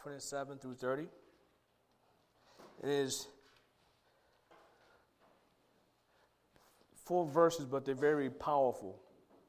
27 through 30. It is 4 verses, but they're very powerful.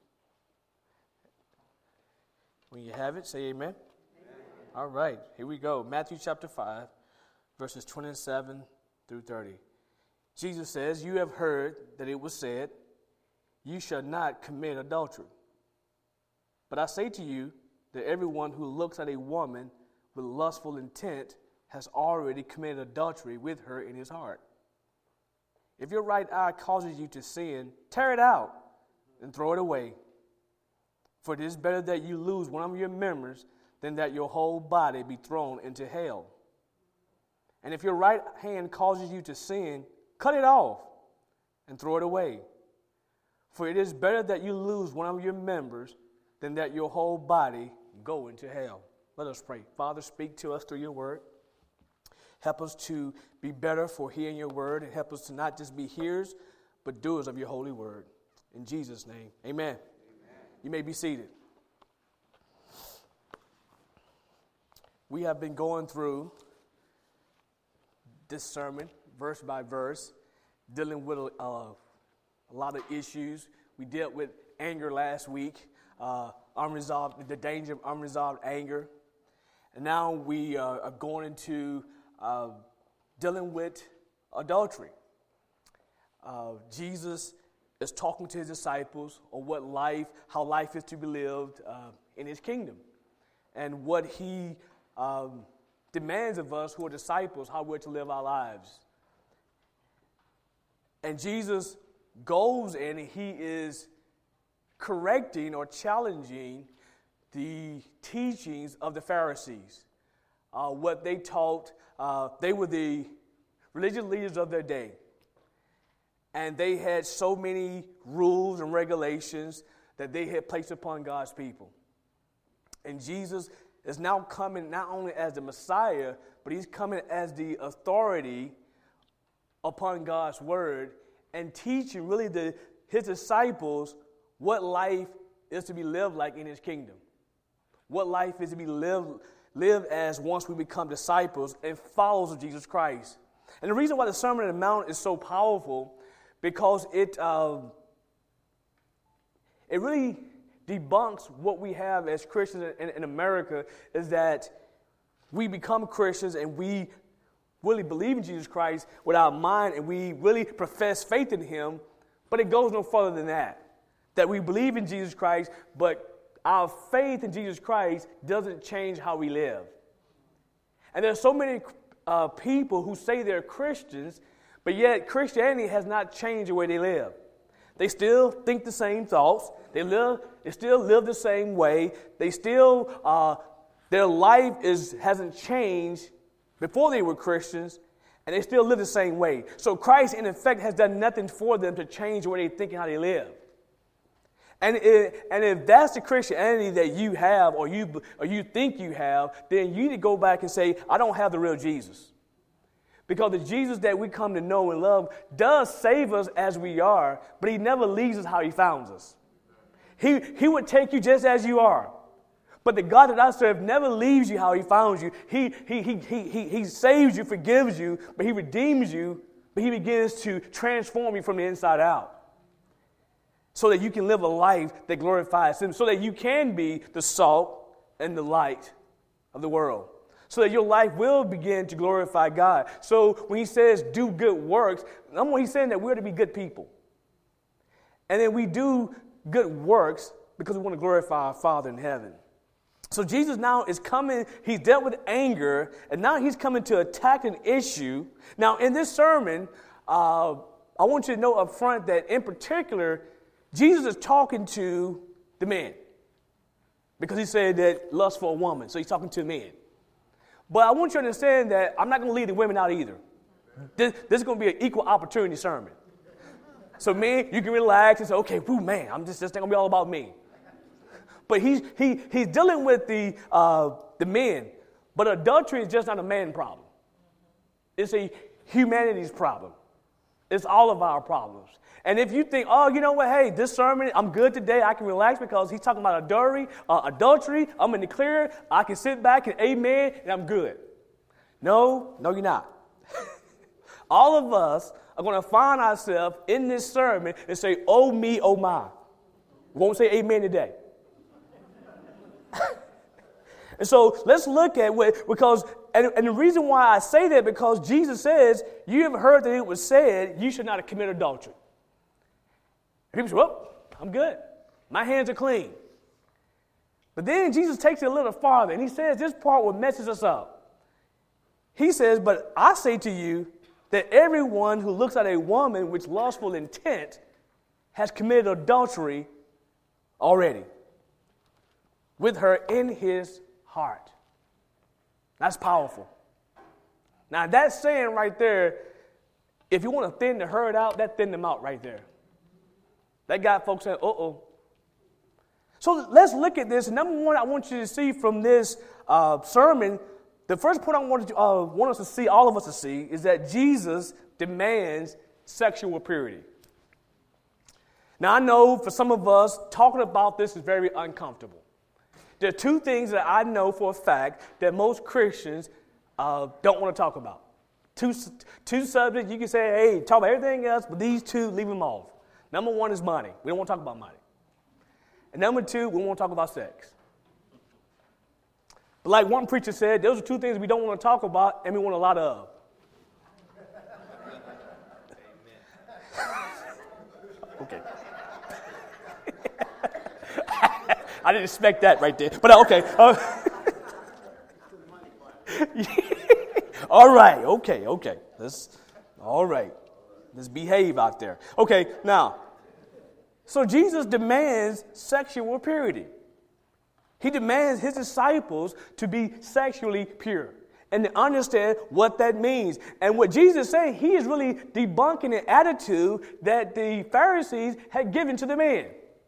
When you have it, say amen. Amen. All right, here we go. Matthew chapter 5, verses 27 through 30. Jesus says, "You have heard that it was said, 'You shall not commit adultery.' But I say to you that everyone who looks at a woman with lustful intent has already committed adultery with her in his heart. If your right eye causes you to sin, tear it out and throw it away. For it is better that you lose one of your members than that your whole body be thrown into hell. And if your right hand causes you to sin, cut it off and throw it away. For it is better that you lose one of your members than that your whole body go into hell." Let us pray. Father, speak to us through your word. Help us to be better for hearing your word, and help us to not just be hearers, but doers of your holy word. In Jesus' name, amen. You may be seated. We have been going through this sermon, verse by verse, dealing with a lot of issues. We dealt with anger last week, the danger of unresolved anger. And now we are going into dealing with adultery. Jesus is talking to his disciples on how life is to be lived in his kingdom, and what he demands of us who are disciples, how we're to live our lives. And Jesus goes in and he is correcting or challenging the teachings of the Pharisees. What they taught, they were the religious leaders of their day. And they had so many rules and regulations that they had placed upon God's people. And Jesus is now coming not only as the Messiah, but he's coming as the authority upon God's word and teaching really his disciples what life is to be lived like in his kingdom. What life is to be lived as once we become disciples and followers of Jesus Christ. And the reason why the Sermon on the Mount is so powerful, because it really debunks what we have as Christians in America, is that we become Christians and we really believe in Jesus Christ with our mind and we really profess faith in him, but it goes no further than that. That we believe in Jesus Christ, but our faith in Jesus Christ doesn't change how we live. And there are so many people who say they're Christians, but yet Christianity has not changed the way they live. They still think the same thoughts. They still live the same way. They still, their life hasn't changed before they were Christians, and they still live the same way. So Christ, in effect, has done nothing for them to change the way they think and how they live. And if that's the Christianity that you have or you think you have, then you need to go back and say, I don't have the real Jesus. Because the Jesus that we come to know and love does save us as we are, but he never leaves us how he found us. He would take you just as you are. But the God that I serve never leaves you how he found you. He saves you, forgives you, but he redeems you, but he begins to transform you from the inside out. So that you can live a life that glorifies him, so that you can be the salt and the light of the world. So that your life will begin to glorify God. So when he says do good works, number one, he's saying that we're to be good people. And then we do good works because we want to glorify our Father in heaven. So Jesus now is coming, he's dealt with anger, and now he's coming to attack an issue. Now in this sermon, I want you to know up front that in particular, Jesus is talking to the men. Because he said that lust for a woman, so he's talking to men. But I want you to understand that I'm not going to leave the women out either. This is going to be an equal opportunity sermon. So men, you can relax and say, okay, whoo, man, this ain't going to be all about me. But he's dealing with the men. But adultery is just not a man problem. It's a humanity's problem. It's all of our problems. And if you think, oh, you know what, hey, this sermon, I'm good today, I can relax because he's talking about adultery, I'm in the clear, I can sit back and amen, and I'm good. No, you're not. All of us are going to find ourselves in this sermon and say, oh me, oh my. We won't say amen today. And so let's look at and the reason why I say that, because Jesus says, you have heard that it was said, you should not commit adultery. And people say, well, I'm good. My hands are clean. But then Jesus takes it a little farther, and he says this part what messes us up. He says, but I say to you that everyone who looks at a woman with lustful intent has committed adultery already with her in his heart. That's powerful. Now, that's saying right there, if you want to thin the herd out, that thin them out right there. That got folks saying, uh-oh. So let's look at this. Number one, I want you to see from this sermon, the first point I want us to see, all of us to see, is that Jesus demands sexual purity. Now, I know for some of us, talking about this is very uncomfortable. There are two things that I know for a fact that most Christians don't want to talk about. Two subjects you can say, hey, talk about everything else, but these two, leave them off. Number one is money. We don't want to talk about money. And number two, we don't want to talk about sex. But like one preacher said, those are two things we don't want to talk about and we want a lot of. Okay. I didn't expect that right there. But okay. All right. Okay. All right. Let's behave out there. Okay. Now, so Jesus demands sexual purity. He demands his disciples to be sexually pure and to understand what that means. And what Jesus is saying, he is really debunking the attitude that the Pharisees had given to the men.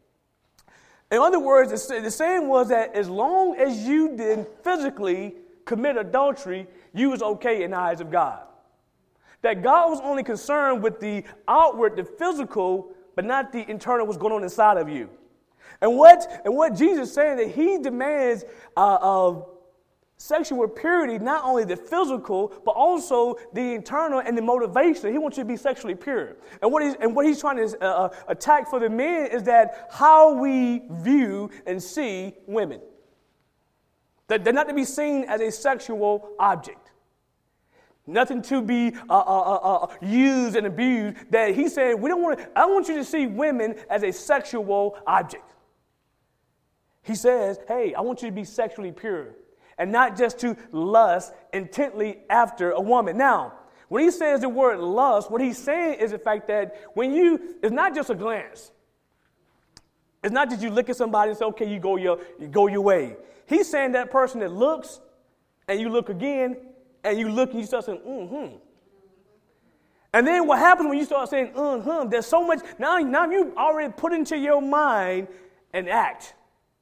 In other words, the saying was that as long as you didn't physically commit adultery, you was okay in the eyes of God. That God was only concerned with the outward, the physical, but not the internal, what's going on inside of you. And what Jesus is saying, that he demands of sexual purity, not only the physical, but also the internal and the motivation. He wants you to be sexually pure. And what he's trying to attack for the men is that how we view and see women. That they're not to be seen as a sexual object. Nothing to be used and abused. That he's saying, I don't want you to see women as a sexual object. He says, hey, I want you to be sexually pure and not just to lust intently after a woman. Now, when he says the word lust, what he's saying is the fact that it's not just a glance. It's not just you look at somebody and say, okay, you go your way. He's saying that person that looks and you look again and you look and you start saying, mm-hmm. And then what happens when you start saying, mm-hmm, there's so much, now you already put into your mind an act.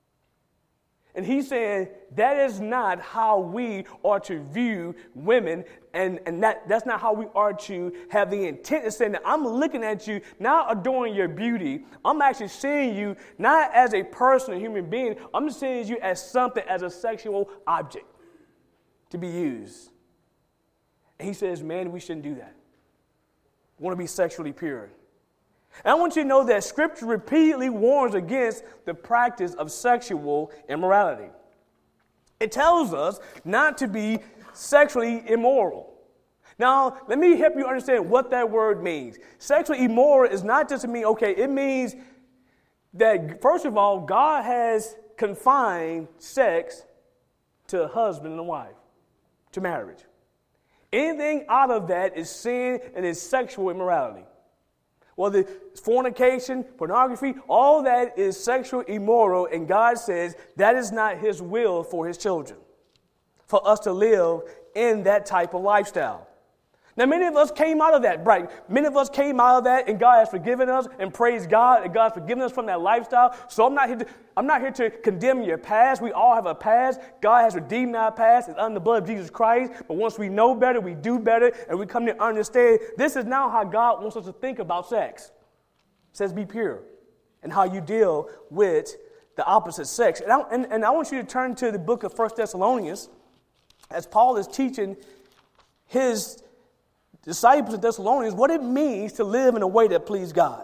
And he's saying that is not how we are to view women, and that's not how we are to have the intent of saying that I'm looking at you, not adoring your beauty. I'm actually seeing you not as a person, a human being. I'm seeing you as something, as a sexual object to be used. And he says, man, we shouldn't do that. We want to be sexually pure. And I want you to know that Scripture repeatedly warns against the practice of sexual immorality. It tells us not to be sexually immoral. Now, let me help you understand what that word means. Sexually immoral is not just to mean, okay, it means that, first of all, God has confined sex to a husband and a wife, to marriage. Anything out of that is sin and is sexual immorality. Well, the fornication, pornography, all that is sexual immoral, and God says that is not his will for his children, for us to live in that type of lifestyle. Now, many of us came out of that, right? Many of us came out of that, and God has forgiven us, and praise God, and God's forgiven us from that lifestyle. So I'm not here to condemn your past. We all have a past. God has redeemed our past. It's under the blood of Jesus Christ. But once we know better, we do better, and we come to understand this is now how God wants us to think about sex. It says be pure, and how you deal with the opposite sex. And I want you to turn to the book of 1 Thessalonians, as Paul is teaching his disciples in Thessalonians what it means to live in a way that pleases God.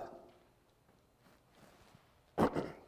And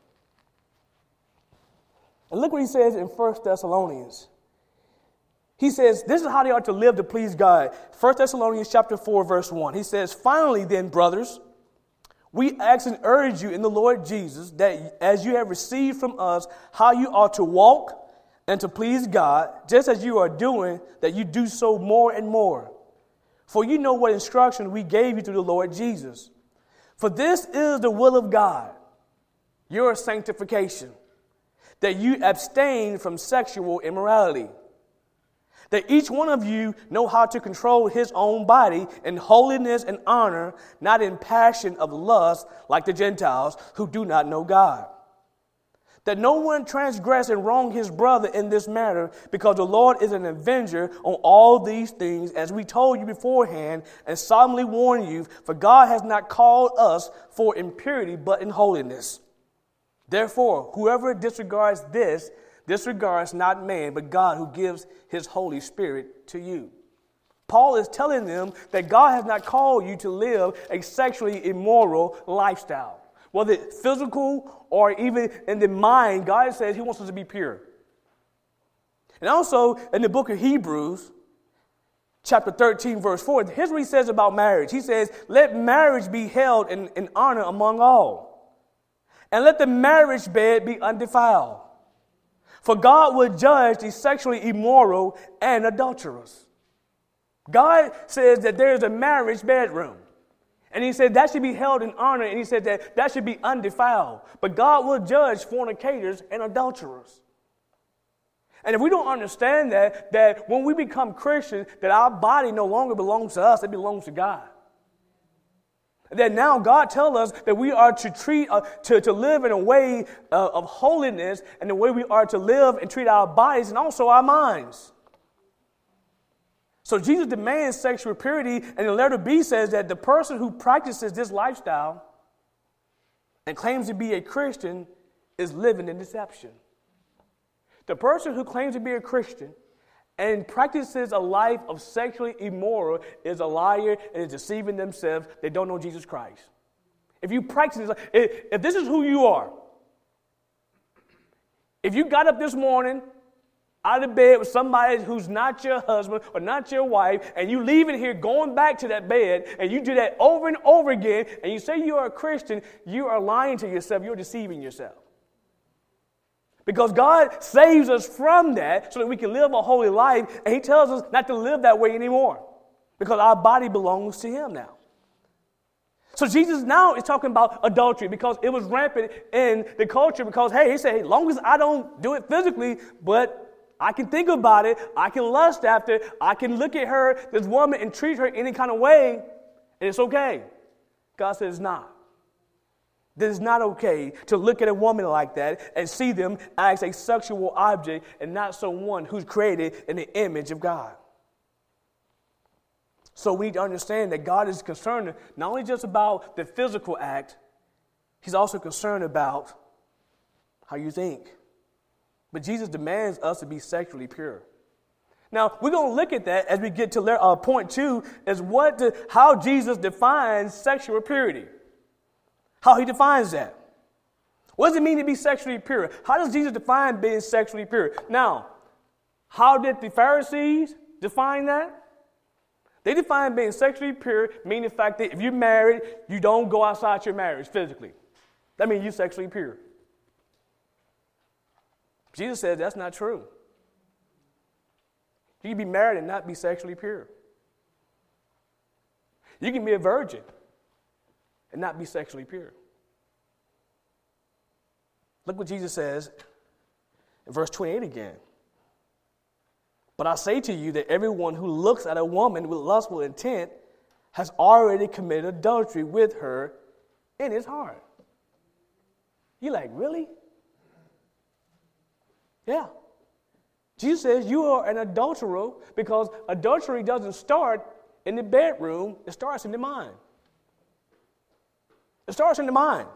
look what he says in 1 Thessalonians. He says, this is how they are to live to please God. 1 Thessalonians chapter 4, verse 1. He says, finally then, brothers, we ask and urge you in the Lord Jesus that as you have received from us how you ought to walk and to please God, just as you are doing, that you do so more and more. For you know what instruction we gave you through the Lord Jesus. For this is the will of God, your sanctification, that you abstain from sexual immorality, that each one of you know how to control his own body in holiness and honor, not in passion of lust like the Gentiles who do not know God. That no one transgress and wrong his brother in this matter, because the Lord is an avenger on all these things, as we told you beforehand and solemnly warn you, for God has not called us for impurity, but in holiness. Therefore, whoever disregards this, disregards not man, but God who gives his Holy Spirit to you. Paul is telling them that God has not called you to live a sexually immoral lifestyle. Whether it's physical or even in the mind, God says he wants us to be pure. And also in the book of Hebrews, chapter 13, verse 4, here's what he says about marriage. He says, let marriage be held in honor among all, and let the marriage bed be undefiled. For God will judge the sexually immoral and adulterous. God says that there is a marriage bedroom. And he said that should be held in honor, and he said that should be undefiled. But God will judge fornicators and adulterers. And if we don't understand that when we become Christians, that our body no longer belongs to us, it belongs to God. That now God tells us that we are to treat, to live in a way of holiness, and the way we are to live and treat our bodies and also our minds. So Jesus demands sexual purity, and the letter B says that the person who practices this lifestyle and claims to be a Christian is living in deception. The person who claims to be a Christian and practices a life of sexually immoral is a liar and is deceiving themselves. They don't know Jesus Christ. If you practice, if this is who you are, if you got up this morning out of bed with somebody who's not your husband or not your wife, and you leave it here going back to that bed, and you do that over and over again, and you say you are a Christian, you are lying to yourself. You're deceiving yourself. Because God saves us from that so that we can live a holy life, and he tells us not to live that way anymore because our body belongs to him now. So Jesus now is talking about adultery because it was rampant in the culture because, hey, he said, hey, as long as I don't do it physically, but I can think about it, I can lust after it, I can look at her, this woman, and treat her any kind of way, and it's okay. God says it's not. That it's not okay to look at a woman like that and see them as a sexual object and not someone who's created in the image of God. So we need to understand that God is concerned not only just about the physical act, he's also concerned about how you think. But Jesus demands us to be sexually pure. Now, we're going to look at that as we get to point 2, is how Jesus defines sexual purity. How he defines that. What does it mean to be sexually pure? How does Jesus define being sexually pure? Now, how did the Pharisees define that? They define being sexually pure, meaning the fact that if you're married, you don't go outside your marriage physically. That means you're sexually pure. Jesus says that's not true. You can be married and not be sexually pure. You can be a virgin and not be sexually pure. Look what Jesus says in verse 28 again. But I say to you that everyone who looks at a woman with lustful intent has already committed adultery with her in his heart. You're like, really? Yeah. Jesus says you are an adulterer because adultery doesn't start in the bedroom. It starts in the mind. It starts in the mind.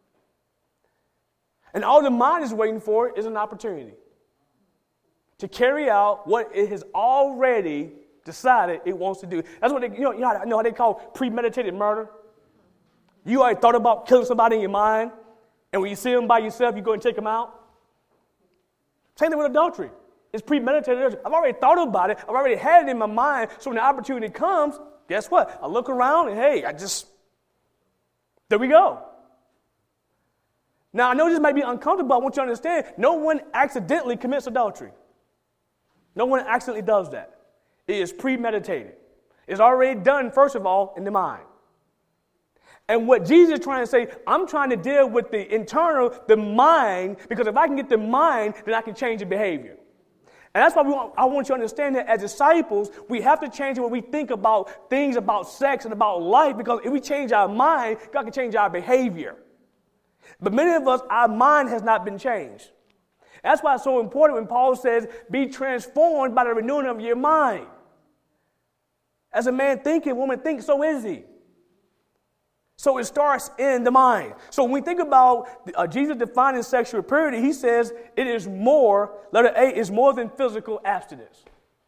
And all the mind is waiting for is an opportunity to carry out what it has already decided it wants to do. That's what you know how they call premeditated murder? You already thought about killing somebody in your mind, and when you see them by yourself, you go and take them out. Same thing with adultery. It's premeditated. I've already thought about it. I've already had it in my mind. So when the opportunity comes, guess what? I look around and hey, there we go. Now, I know this may be uncomfortable, but I want you to understand, no one accidentally commits adultery. No one accidentally does that. It is premeditated. It's already done, first of all, in the mind. And what Jesus is trying to say, I'm trying to deal with the internal, the mind, because if I can get the mind, then I can change the behavior. And that's why I want you to understand that as disciples, we have to change what we think about things about sex and about life, because if we change our mind, God can change our behavior. But many of us, our mind has not been changed. That's why it's so important when Paul says, be transformed by the renewing of your mind. As a man thinketh, woman thinks, so is he. So it starts in the mind. So when we think about Jesus defining sexual purity, he says it is more, letter A, is more than physical abstinence.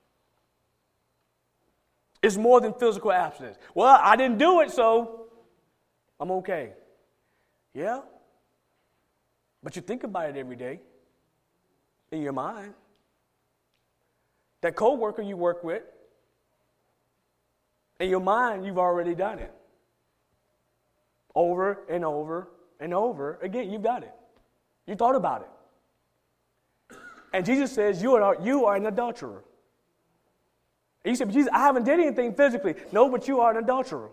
It's more than physical abstinence. Well, I didn't do it, so I'm okay. Yeah? But you think about it every day in your mind. That coworker you work with, in your mind, you've already done it. Over and over and over again, you've done it. You thought about it. And Jesus says you are an adulterer. And you say, but Jesus, I haven't did anything physically. No, but you are an adulterer.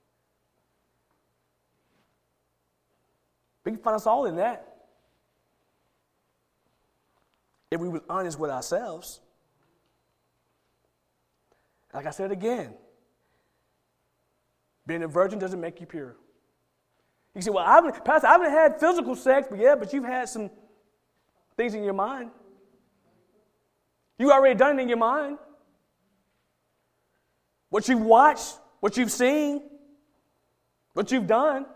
We can find us all in that. If we were honest with ourselves. Like I said again, being a virgin doesn't make you pure. You say, well, Pastor, I haven't had physical sex, but you've had some things in your mind. You already done it in your mind. What you've watched, what you've seen, what you've done.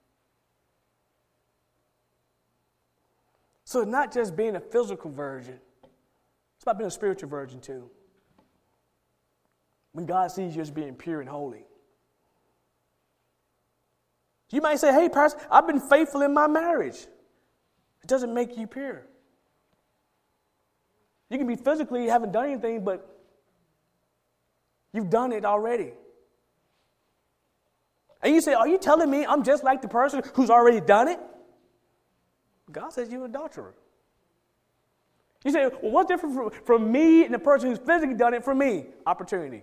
So it's not just being a physical virgin. It's about being a spiritual virgin too. When God sees you as being pure and holy. You might say, hey, Pastor, I've been faithful in my marriage. It doesn't make you pure. You can be physically, you haven't done anything, but you've done it already. And you say, are you telling me I'm just like the person who's already done it? God says you're an adulterer. You say, well, what's different from me and the person who's physically done it from me? Opportunity.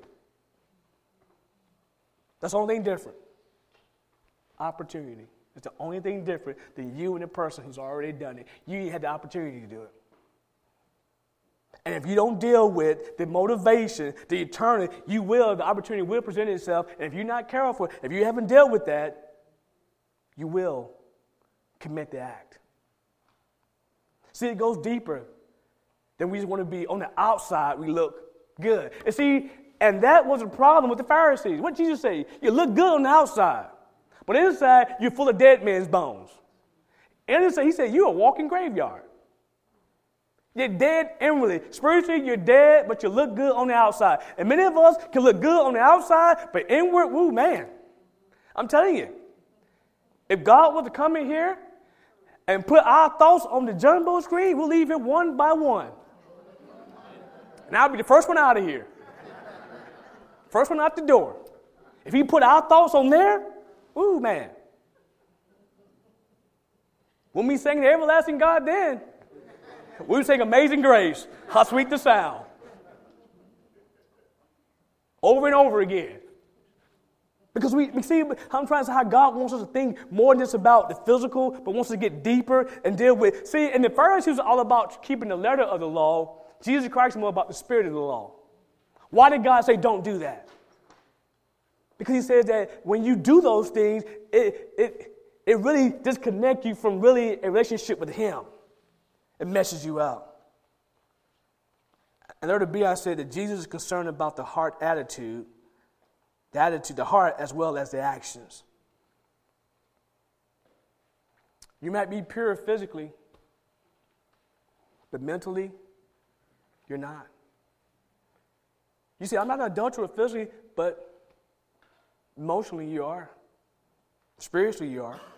That's the only thing different. Opportunity. It's the only thing different than you and the person who's already done it. You had the opportunity to do it. And if you don't deal with the motivation, the eternity, the opportunity will present itself. And if you're not careful, if you haven't dealt with that, you will commit the act. See, it goes deeper than we just want to be on the outside. We look good. And see, and that was a problem with the Pharisees. What did Jesus say? You look good on the outside. But inside, you're full of dead men's bones. And he said, you're a walking graveyard. You're dead inwardly. Spiritually, you're dead, but you look good on the outside. And many of us can look good on the outside, but inward, woo, man. I'm telling you, if God was to come in here and put our thoughts on the jumbo screen, we'll leave it one by one. And I'll be the first one out of here. First one out the door. If he put our thoughts on there, ooh, man. When we sing the everlasting God then, we sing Amazing Grace. How sweet the sound. Over and over again. Because we see, I'm trying to say how God wants us to think more than just about the physical, but wants to get deeper and deal with. See, and the Pharisees are all about keeping the letter of the law, Jesus Christ is more about the spirit of the law. Why did God say don't do that? Because he says that when you do those things, it really disconnects you from really a relationship with him. It messes you out. And letter B, I said that Jesus is concerned about the heart attitude, the heart as well as the actions. You might be pure physically, but mentally, you're not. You say, I'm not an adulterer physically, but emotionally you are. Spiritually you are.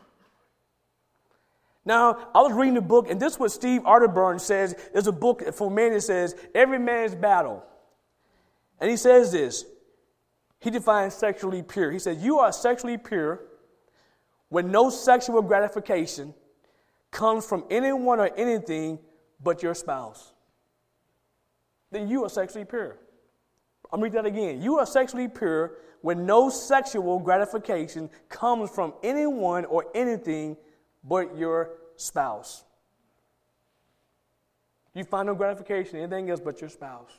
Now, I was reading a book, and this is what Steve Arterburn says. There's a book for men that says, Every Man's Battle. And he says this. He defines sexually pure. He says, you are sexually pure when no sexual gratification comes from anyone or anything but your spouse. Then you are sexually pure. I'm reading that again. You are sexually pure when no sexual gratification comes from anyone or anything but your spouse. You find no gratification in anything else but your spouse.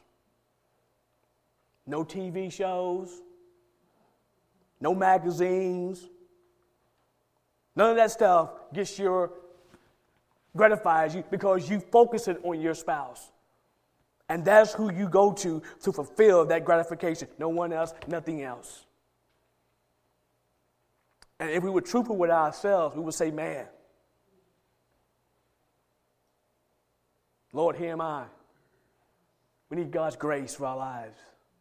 No TV shows, no magazines, none of that stuff gratifies you because you focus it on your spouse. And that's who you go to fulfill that gratification. No one else, nothing else. And if we were truthful with ourselves, we would say, man, Lord, here am I. We need God's grace for our lives.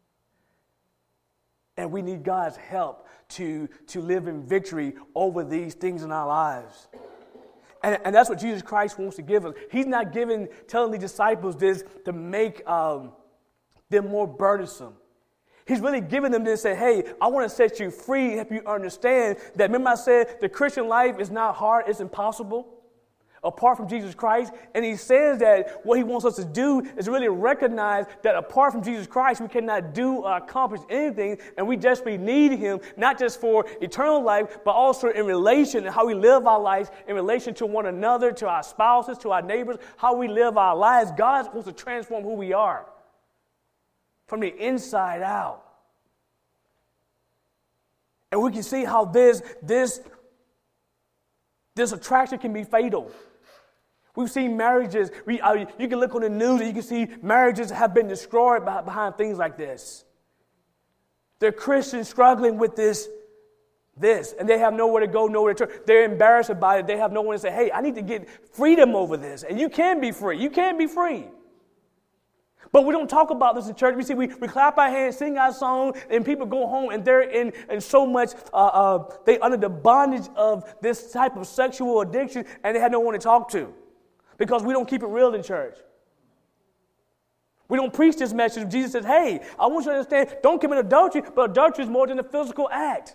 And we need God's help to live in victory over these things in our lives. And that's what Jesus Christ wants to give us. He's not telling the disciples this to make them more burdensome. He's really giving them this and say, hey, I want to set you free, help you understand that, remember I said the Christian life is not hard, it's impossible apart from Jesus Christ. And he says that what he wants us to do is really recognize that apart from Jesus Christ, we cannot do or accomplish anything, and we desperately need him, not just for eternal life, but also in relation to how we live our lives, in relation to one another, to our spouses, to our neighbors, how we live our lives. God wants to transform who we are from the inside out. And we can see how this attraction can be fatal. We've seen marriages, you can look on the news and you can see marriages have been destroyed behind things like this. They're Christians struggling with this, and they have nowhere to go, nowhere to turn. They're embarrassed about it. They have no one to say, hey, I need to get freedom over this. And you can be free. You can be free. But we don't talk about this in church. We clap our hands, sing our song, and people go home and they're in so much, they under the bondage of this type of sexual addiction, and they have no one to talk to because we don't keep it real in church. We don't preach this message. Jesus says, hey, I want you to understand, don't commit adultery, but adultery is more than a physical act.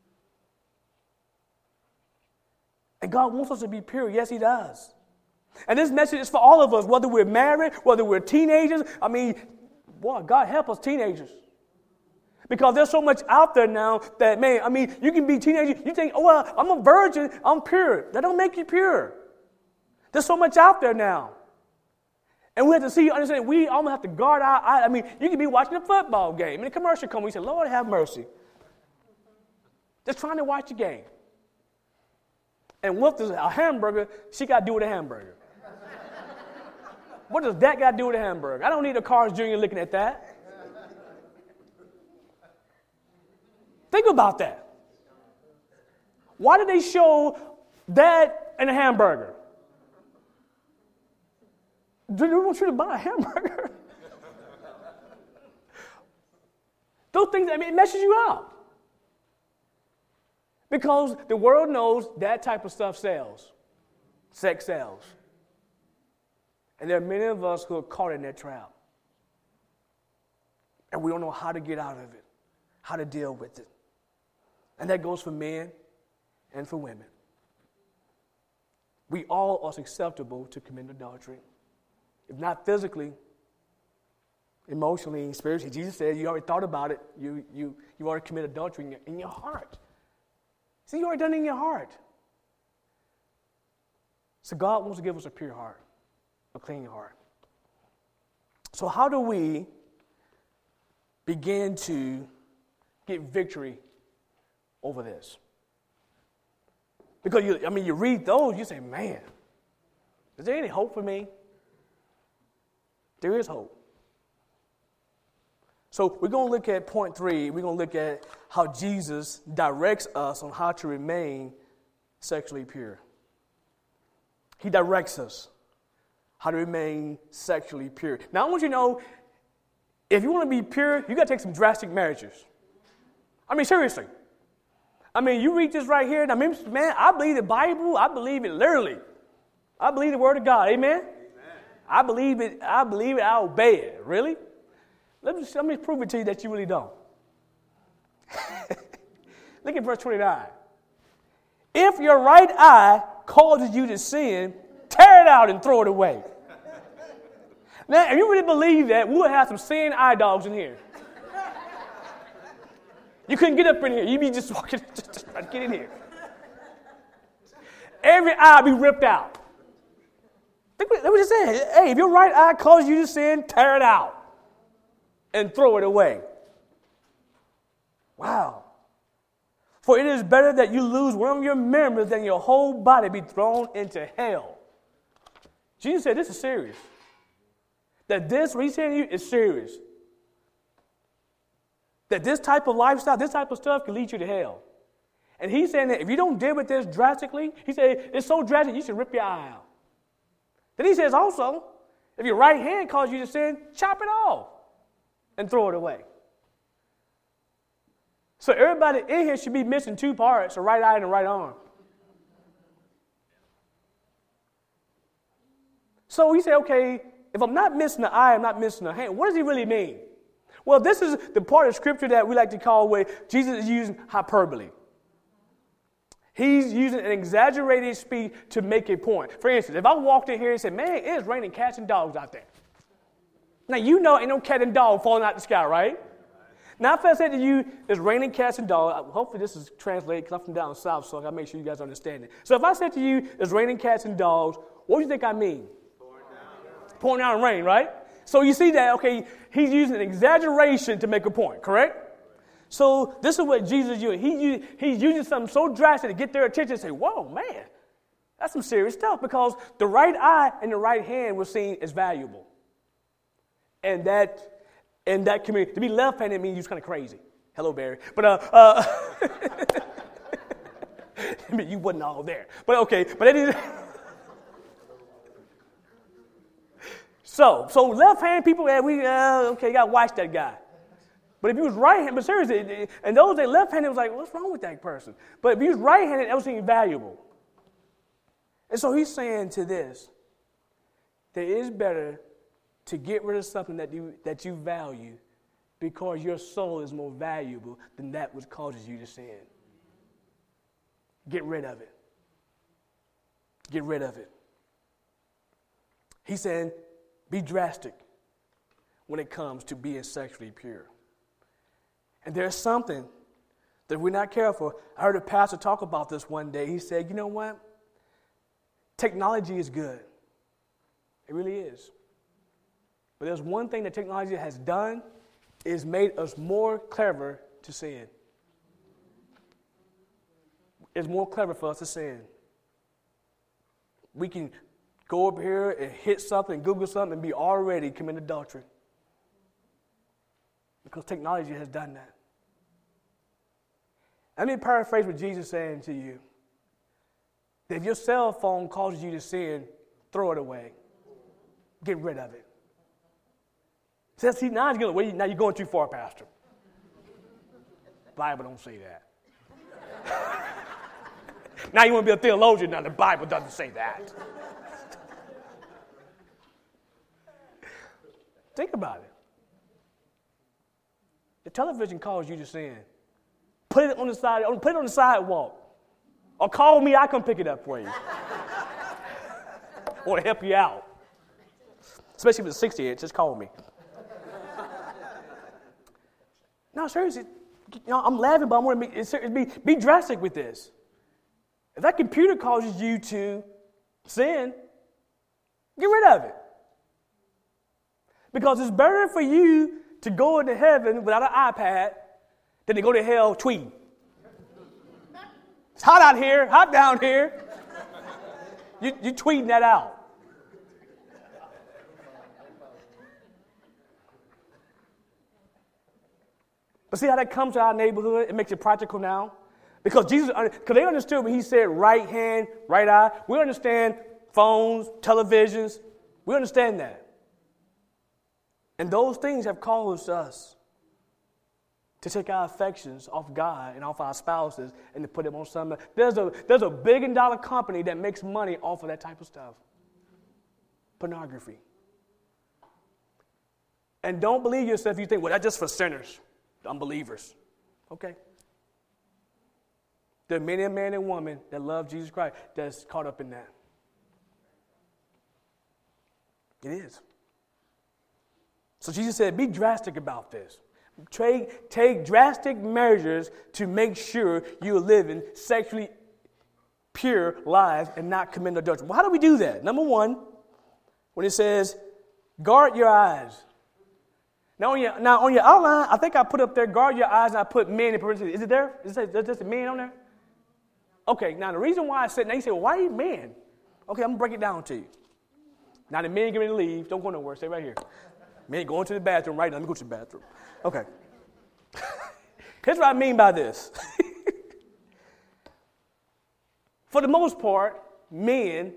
And God wants us to be pure. Yes, he does. And this message is for all of us, whether we're married, whether we're teenagers. I mean, boy, God help us teenagers. Because there's so much out there now that, man, I mean, you can be a teenager. You think, oh, well, I'm a virgin. I'm pure. That don't make you pure. There's so much out there now. And we have to see, understand, we almost have to guard our eyes. I mean, you can be watching a football game, and the commercial comes, we say, Lord, have mercy. Just trying to watch the game. And with a hamburger, she got to do with a hamburger. What does that got to do with a hamburger? I don't need a Carl's Jr. looking at that. Think about that. Why did they show that in a hamburger? Do they want you to buy a hamburger? Those things, I mean, it messes you up. Because the world knows that type of stuff sells. Sex sells. And there are many of us who are caught in that trap. And we don't know how to get out of it, how to deal with it. And that goes for men and for women. We all are susceptible to commit adultery. If not physically, emotionally, spiritually. Jesus said you already thought about it. You already committed adultery in your heart. See, you already done it in your heart. So God wants to give us a pure heart, a clean heart. So how do we begin to get victory over this? Because you read those, you say, man, is there any hope for me? There is hope. So we're going to look at point 3. We're going to look at how Jesus directs us on how to remain sexually pure. He directs us how to remain sexually pure. Now, I want you to know, if you want to be pure, you got to take some drastic measures. I mean, seriously. I mean, you read this right here, and I mean, man, I believe the Bible. I believe it literally. I believe the Word of God. Amen? Amen. I believe it. I obey it. Really? Let me prove it to you that you really don't. Look at verse 29. If your right eye causes you to sin, tear it out and throw it away. Now, if you really believe that, we'll have some sin eye dogs in here. You couldn't get up in here. You'd be just walking, just trying to get in here. Every eye be ripped out. Look what it said. Hey, if your right eye causes you to sin, tear it out and throw it away. Wow. For it is better that you lose one of your members than your whole body be thrown into hell. Jesus said this is serious. That this, what he's saying to you, is serious. That this type of lifestyle, this type of stuff can lead you to hell. And he's saying that if you don't deal with this drastically, he said it's so drastic you should rip your eye out. Then he says also, if your right hand causes you to sin, chop it off and throw it away. So everybody in here should be missing 2 parts, a right eye and a right arm. So he said, okay, if I'm not missing the eye, I'm not missing the hand. What does he really mean? Well, this is the part of Scripture that we like to call where Jesus is using hyperbole. He's using an exaggerated speech to make a point. For instance, if I walked in here and said, man, it's raining cats and dogs out there. Now, you know ain't no cat and dog falling out the sky, right? Now, if I said to you, it's raining cats and dogs, hopefully this is translated because I'm from down south, so I got to make sure you guys understand it. So if I said to you, it's raining cats and dogs, what do you think I mean? Pouring down rain, right? So you see that, okay, he's using an exaggeration to make a point, correct? So this is what Jesus is doing. He's using something so drastic to get their attention and say, whoa, man, that's some serious stuff, because the right eye and the right hand were seen as valuable. And that community, to be left-handed means you're kind of crazy. Hello, Barry. But I mean, you wasn't all there. But okay, but it is. So left-handed people, okay, got to watch that guy. But if he was right-handed, but seriously, and those that left-handed was like, what's wrong with that person? But if he was right-handed, that was something valuable. And so he's saying to this, that it is better to get rid of something that you value, because your soul is more valuable than that which causes you to sin. Get rid of it. Get rid of it. He's saying, be drastic when it comes to being sexually pure. And there's something that we're not careful. I heard a pastor talk about this one day. He said, you know what? Technology is good. It really is. But there's one thing that technology has done, is made us more clever to sin. It's more clever for us to sin. We can go up here and hit something, Google something, and be already committing adultery. Because technology has done that. Let me paraphrase what Jesus is saying to you. That if your cell phone causes you to sin, throw it away. Get rid of it. Says he now you're going too far, Pastor. Bible don't say that. Now you want to be a theologian, now the Bible doesn't say that. Think about it. The television calls you to sin. Put it on the side. Put it on the sidewalk, or call me. I come pick it up for you, or help you out. Especially if it's 60-inch, just call me. No, seriously, I'm laughing, but I want to be drastic with this. If that computer causes you to sin, get rid of it. Because it's better for you to go into heaven without an iPad than to go to hell tweeting. It's hot out here, hot down here. You tweeting that out. But see how that comes to our neighborhood? It makes it practical now. Because they understood when he said right hand, right eye. We understand phones, televisions. We understand that. And those things have caused us to take our affections off God and off our spouses and to put them on something. There's a $1 billion company that makes money off of that type of stuff. Pornography. And don't believe yourself. You think, well, that's just for sinners, unbelievers. Okay. There are many a man and woman that love Jesus Christ that's caught up in that. It is. So Jesus said, be drastic about this. Take drastic measures to make sure you're living sexually pure lives and not committing adultery. Well, how do we do that? Number one, when it says, guard your eyes. Now on your outline, I think I put up there, guard your eyes, and I put men in parentheses. Is it there? Is there men on there? Okay, now the reason why I said, now you say, well, why are you men? Okay, I'm going to break it down to you. Now the men get ready to leave. Don't go nowhere. Stay right here. Men going to the bathroom right now. Let me go to the bathroom. Okay. Here's what I mean by this. For the most part, men,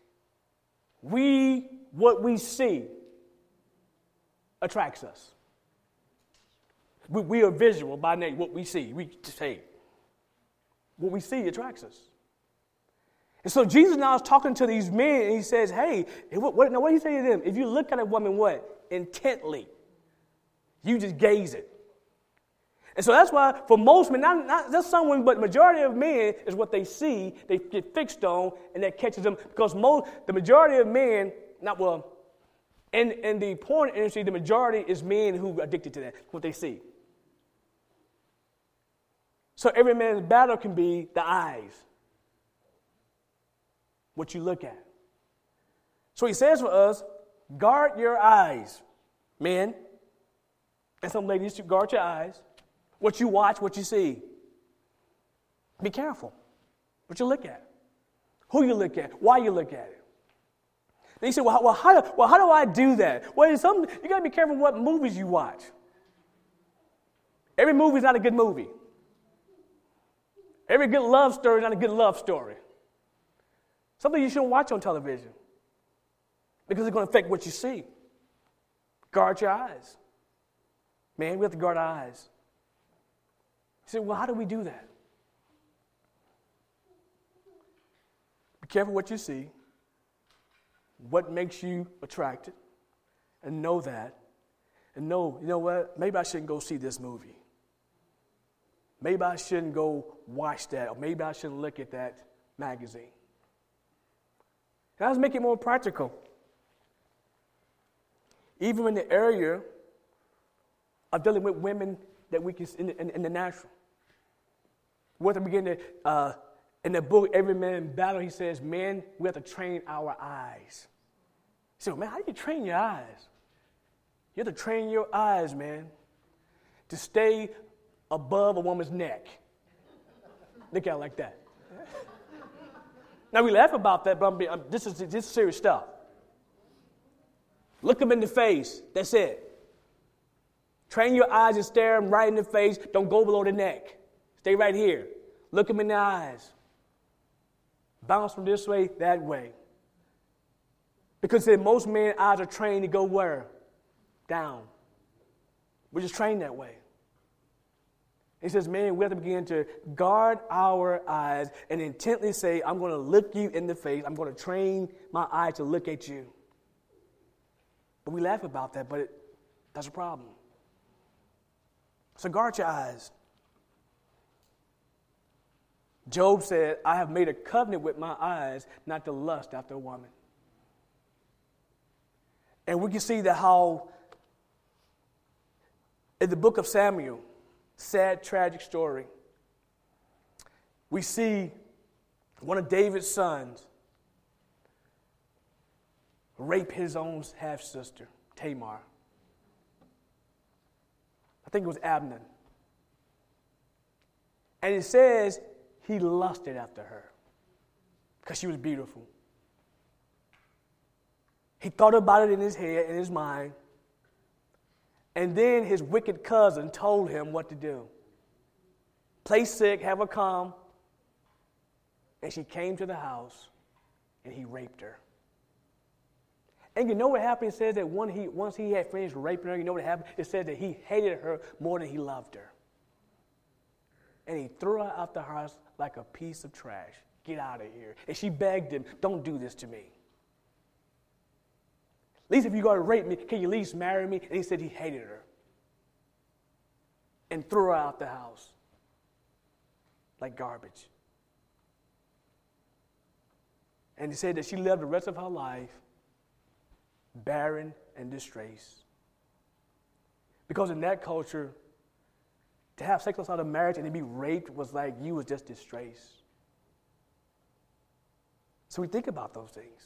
what we see attracts us. We are visual by nature. What we see, we just say, what we see attracts us. And so Jesus now is talking to these men, and he says, hey, what do you say to them? If you look at a woman, what? Intently. You just gaze it. And so that's why for most men, not just some women, but the majority of men is what they see, they get fixed on, and that catches them. Because the majority of men, in the porn industry, the majority is men who are addicted to that, what they see. So every man's battle can be the eyes. What you look at. So he says for us, guard your eyes, men. And some ladies, to guard your eyes. What you watch, what you see. Be careful what you look at. Who you look at, why you look at it. Then you say, well, how do I do that? Well, you got to be careful what movies you watch. Every movie is not a good movie. Every good love story is not a good love story. Something you shouldn't watch on television because it's going to affect what you see. Guard your eyes. Man, we have to guard our eyes. You say, well, how do we do that? Be careful what you see, what makes you attracted, and know that. And know, you know what? Maybe I shouldn't go see this movie. Maybe I shouldn't go watch that, or maybe I shouldn't look at that magazine. And let's make it more practical. Even in the area of dealing with women that we can in the natural. We're at the beginning, in the book, Every Man in Battle, he says, men, we have to train our eyes. You say, well, man, how do you train your eyes? You have to train your eyes, man, to stay above a woman's neck. Look at it like that. Now, we laugh about that, but this is serious stuff. Look them in the face. That's it. Train your eyes and stare them right in the face. Don't go below the neck. Stay right here. Look them in the eyes. Bounce from this way, that way. Because most men's eyes are trained to go where? Down. We're just trained that way. He says, man, we have to begin to guard our eyes and intently say, I'm going to look you in the face. I'm going to train my eye to look at you. But we laugh about that, but that's a problem. So guard your eyes. Job said, I have made a covenant with my eyes not to lust after a woman. And we can see that how in the book of Samuel, sad, tragic story, we see one of David's sons rape his own half-sister, Tamar. I think it was Amnon. And it says he lusted after her because she was beautiful. He thought about it in his head, in his mind. And then his wicked cousin told him what to do. Play sick, have her come. And she came to the house, and he raped her. And you know what happened? It says that once he had finished raping her, you know what happened? It said that he hated her more than he loved her. And he threw her out the house like a piece of trash. Get out of here. And she begged him, don't do this to me. At least if you're going to rape me, can you at least marry me? And he said he hated her. And threw her out the house like garbage. And he said that she lived the rest of her life barren and disgraced. Because in that culture, to have sex outside of marriage and to be raped was like you was just disgraced. So we think about those things.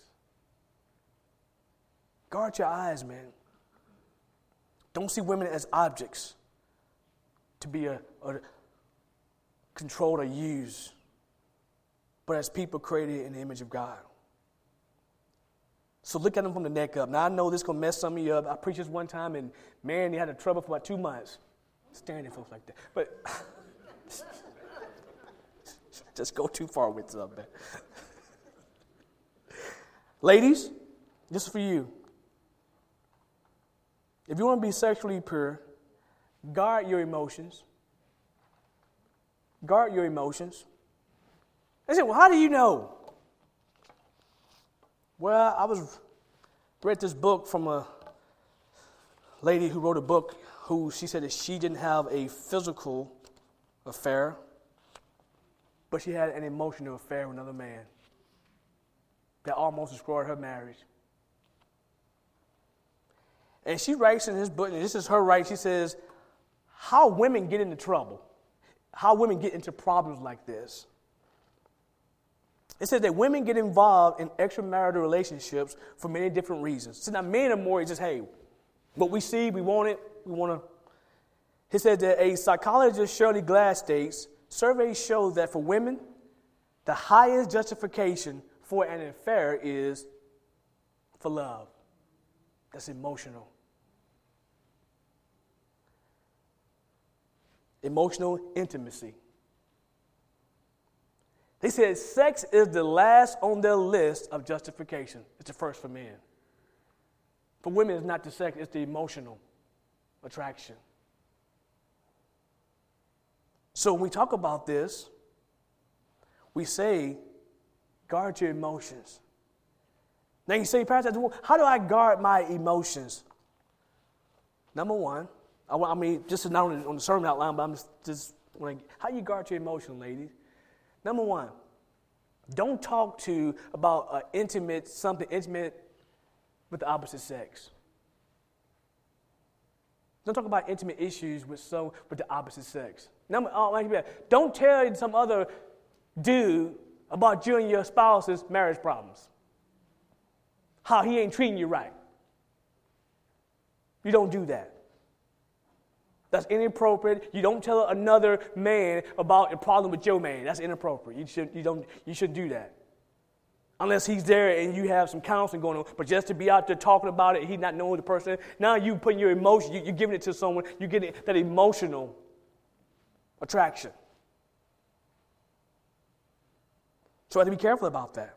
Guard your eyes, man. Don't see women as objects to be controlled or used, but as people created in the image of God. So look at them from the neck up. Now, I know this is going to mess some of you up. I preached this one time, and man, they had a trouble for about 2 months. Staring at folks like that. But just go too far with something. Ladies, this is for you. If you want to be sexually pure, guard your emotions. Guard your emotions. I said, well, how do you know? Well, I read this book from a lady who wrote a book who she said that she didn't have a physical affair, but she had an emotional affair with another man that almost destroyed her marriage. And she writes in this book, and this is her right, she says, how women get into trouble, how women get into problems like this. It says that women get involved in extramarital relationships for many different reasons. So now men are more just, hey, what we see, we want it, we want to. He said that a psychologist, Shirley Glass, states, surveys show that for women, the highest justification for an affair is for love. That's emotional. Emotional intimacy. They said sex is the last on their list of justification. It's the first for men. For women, it's not the sex, it's the emotional attraction. So when we talk about this, we say, guard your emotions. Now you say, Pastor, how do I guard my emotions? Number one, I mean, just not on the sermon outline, but I'm just how you guard your emotions, ladies? Number one, don't talk about something intimate with the opposite sex. Don't talk about intimate issues with the opposite sex. Don't tell some other dude about you and your spouse's marriage problems. How he ain't treating you right. You don't do that. That's inappropriate. You don't tell another man about a problem with your man. That's inappropriate. You shouldn't do that. Unless he's there and you have some counseling going on. But just to be out there talking about it, he's not knowing the person. Now you putting your emotion, you're giving it to someone, you're getting that emotional attraction. So I have to be careful about that.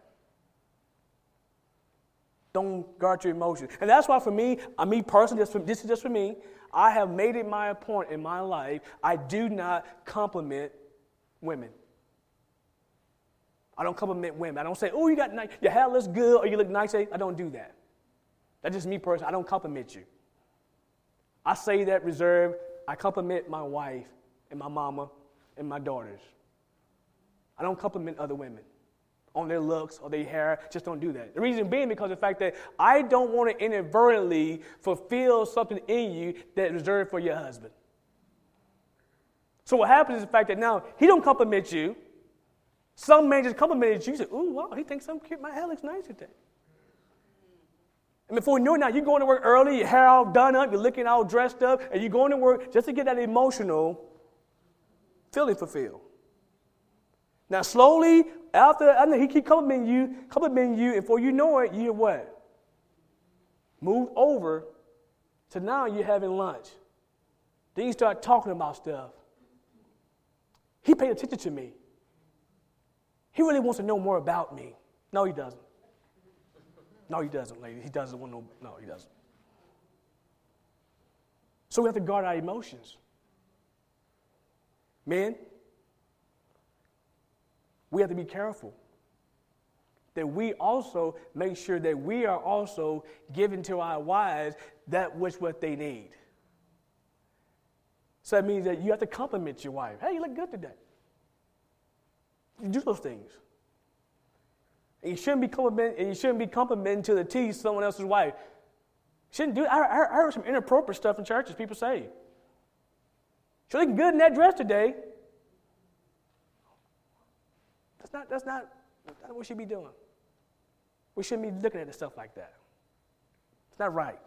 Don't guard your emotions. And that's why for me personally, this is just for me, I have made it my point in my life, I do not compliment women. I don't compliment women. I don't say, oh, your hair looks good, or you look nice. I don't do that. That's just me personally. I don't compliment you. I say that reserved. I compliment my wife and my mama and my daughters. I don't compliment other women on their looks or their hair. Just don't do that. The reason being because of the fact that I don't want to inadvertently fulfill something in you that's reserved for your husband. So what happens is the fact that now he don't compliment you. Some man just complimented you. You say, ooh, wow, he thinks I'm cute. My hair looks nice today. And before you know it now, you're going to work early, your hair all done up, you're looking all dressed up, and you're going to work just to get that emotional feeling fulfilled. Now, slowly, after he keep complimenting you, and before you know it, you're what? Moved over to now you're having lunch. Then you start talking about stuff. He paid attention to me. He really wants to know more about me. No, he doesn't. No, he doesn't, lady. He doesn't want to know. No, he doesn't. So we have to guard our emotions. Men, we have to be careful that we also make sure that we are also giving to our wives that which what they need. So that means that you have to compliment your wife. Hey, you look good today. You do those things. And you shouldn't be complimenting to the T someone else's wife. Shouldn't do. I heard some inappropriate stuff in churches. People say, "She looking good in that dress today." That's not what we should be doing. We shouldn't be looking at stuff like that. It's not right.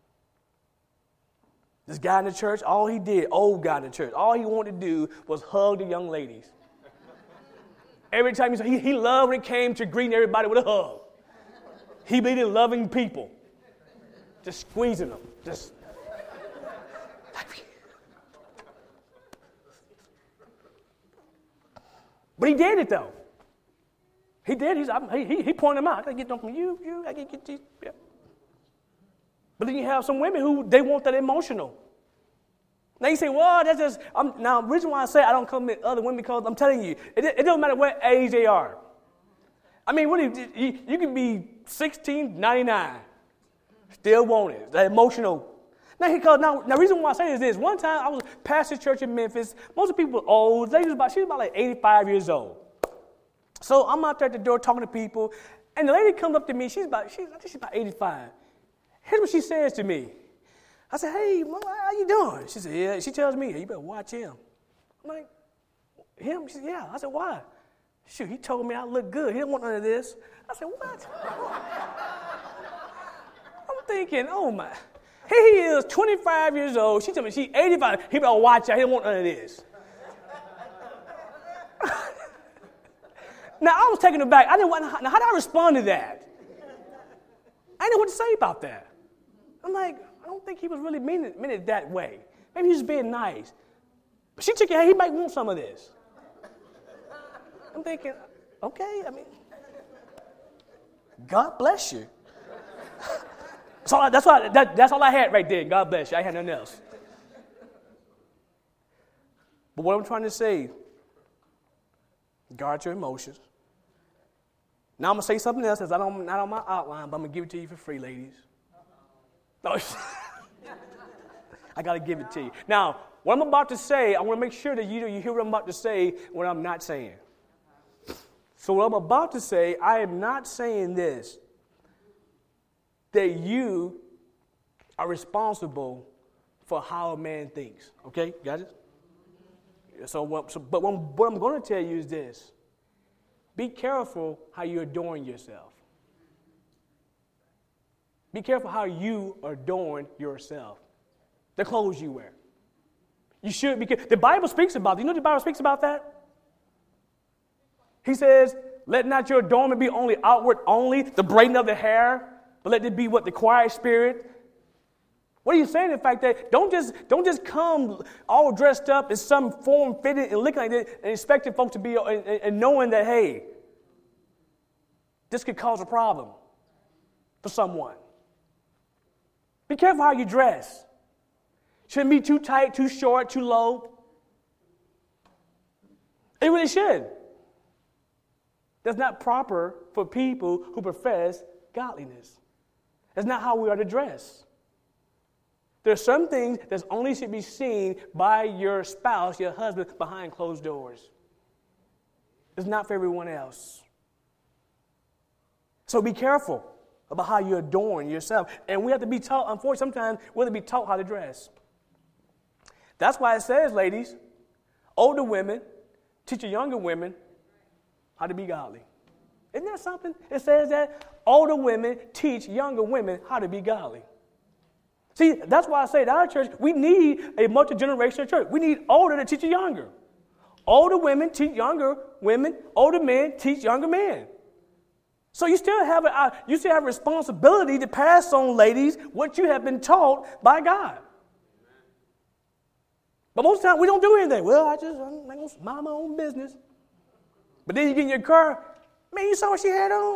This guy in the church, old guy in the church, all he wanted to do was hug the young ladies. Every time he loved when it came to greeting everybody with a hug. He believed in loving people. Just squeezing them. But he did it though. He did. He pointed them out. I gotta get them from you. I gotta get these. Yeah. But then you have some women who they want that emotional. Now you say, well, that's just. Now, the reason why I say I don't compliment other women because I'm telling you, it doesn't matter what age they are. I mean, you can be 16, 99, still want it. That emotional. Now, the reason why I say this is one time I was pastor church in Memphis. Most of the people were old. She was about like 85 years old. So I'm out there at the door talking to people, and the lady comes up to me. I think she's about 85. Here's what she says to me. I said, "Hey, Mama, how you doing?" She said, "Yeah." She tells me, "You better watch him." I'm like, "Him?" She said, "Yeah." I said, "Why?" "Shoot, he told me I look good. He didn't want none of this." I said, "What?" I'm thinking, oh my. Here he is, 25 years old. She told me she's 85. He better watch out. He didn't want none of this. Now, I was taken aback. Now, how do I respond to that? I didn't know what to say about that. I'm like, I don't think he was really meaning it that way. Maybe he was being nice. But she took it, hey, he might want some of this. I'm thinking, okay, I mean, God bless you. So that's all I had right there. God bless you. I had nothing else. But what I'm trying to say, guard your emotions. Now I'm going to say something else that's not on my outline, but I'm going to give it to you for free, ladies. No, I got to give it to you. Now, what I'm about to say, I want to make sure that you hear what I'm about to say, what I'm not saying. So what I'm about to say, I am not saying this, that you are responsible for how a man thinks. Okay, got it? But what I'm going to tell you is this. Be careful how you adorn yourself. Be careful how you adorn yourself. The clothes you wear. You should be careful. The Bible speaks about it. You know the Bible speaks about that? He says, let not your adornment be only outward only, the braiding of the hair, but let it be what? The quiet spirit. What are you saying? In fact, that don't just come all dressed up in some form fitted and looking like that and expecting folks to be and knowing that, hey, this could cause a problem for someone. Be careful how you dress. Shouldn't be too tight, too short, too low. It really should. That's not proper for people who profess godliness. That's not how we are to dress. There are some things that only should be seen by your spouse, your husband, behind closed doors. It's not for everyone else. So be careful about how you adorn yourself. And we have to be taught, unfortunately, sometimes we have to be taught how to dress. That's why it says, ladies, older women teach younger women how to be godly. Isn't that something? It says that older women teach younger women how to be godly. See, that's why I say at our church, we need a multi-generational church. We need older to teach younger. Older women teach younger women. Older men teach younger men. So you still have a responsibility to pass on, ladies, what you have been taught by God. But most of the time, we don't do anything. Well, I'm going to mind my own business. But then you get in your car, man, you saw what she had on?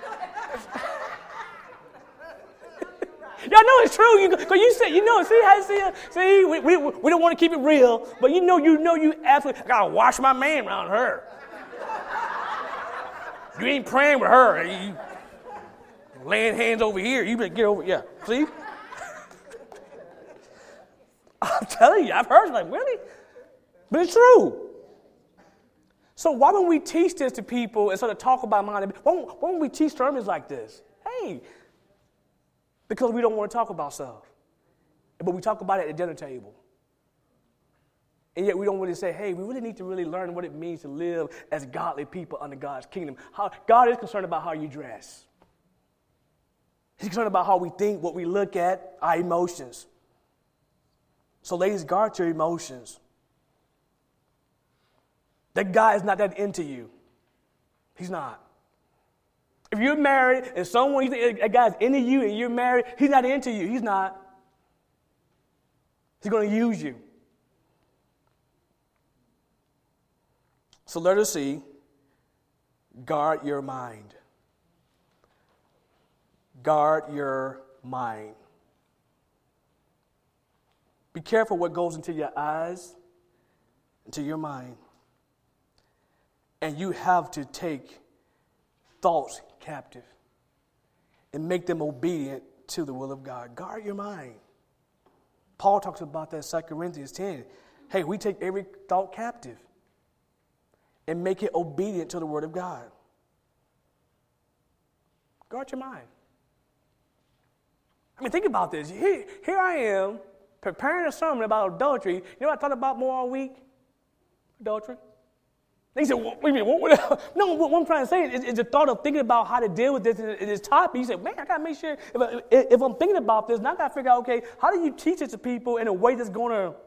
Y'all know it's true. Because you say, see, we don't want to keep it real, but you absolutely, I got to wash my man around her. You ain't praying with her. You laying hands over here. You better get over, yeah. See? I'm telling you, I've heard, like, really? But it's true. So why don't we teach this to people instead of talk about mind? Why don't we teach sermons like this? Hey, because we don't want to talk about stuff. But we talk about it at the dinner table. And yet we don't really say, hey, we really need to really learn what it means to live as godly people under God's kingdom. God is concerned about how you dress. He's concerned about how we think, what we look at, our emotions. So ladies, guard your emotions. That guy is not that into you. He's not. If you're married and you think that guy's into you and you're married, he's not into you. He's not. He's going to use you. So let us see. Guard your mind. Guard your mind. Be careful what goes into your eyes, into your mind. And you have to take thoughts captive and make them obedient to the will of God. Guard your mind. Paul talks about that in 2 Corinthians 10. Hey, we take every thought captive and make it obedient to the word of God. Guard your mind. I mean, think about this. Here I am preparing a sermon about adultery. You know what I thought about more all week? Adultery. They said, what do you mean? No, what I'm trying to say is the thought of thinking about how to deal with this topic. You said, man, I got to make sure, if I'm thinking about this, now I got to figure out, okay, how do you teach it to people in a way that's going to